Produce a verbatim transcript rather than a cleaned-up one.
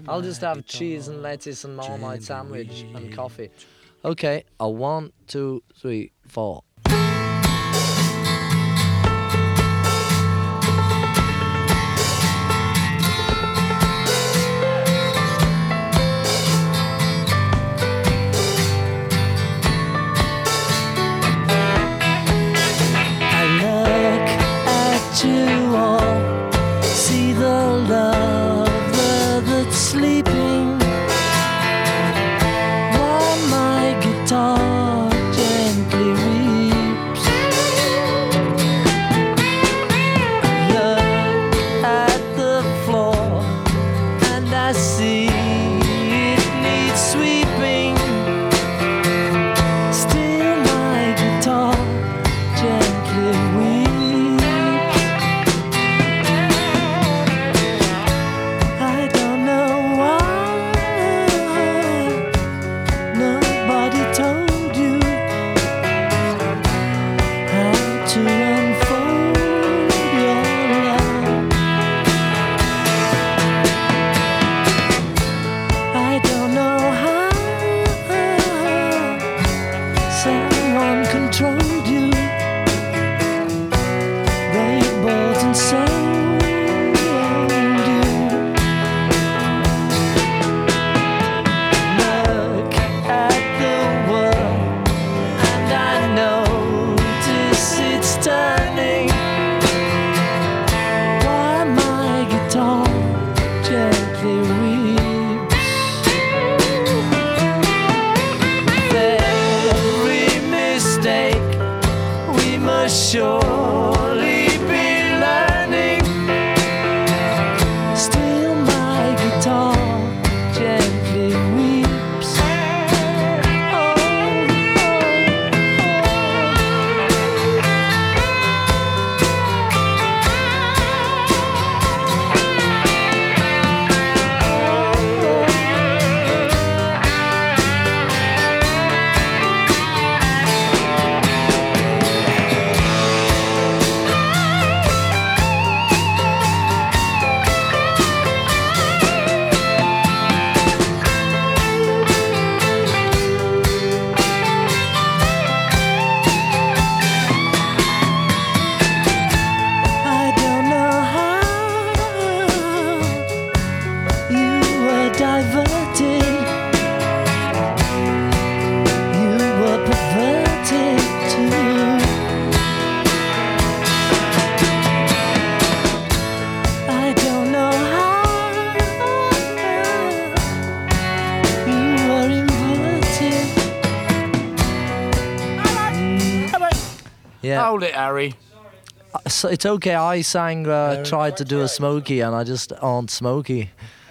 I'll just have cheese and lettuce and Marmite sandwich and coffee. Okay, a one, two, three, four. You all see the love that's sleeping while my guitar gently weeps. Look at the floor and I see it needs sweeping. Still my guitar gently weeps. Surely be learning. Still my guitar gently weeps. Oh, Yeah. Hold it, Harry. So it's okay. I sang, uh, tried to do a Smokey, and I just aren't Smokey.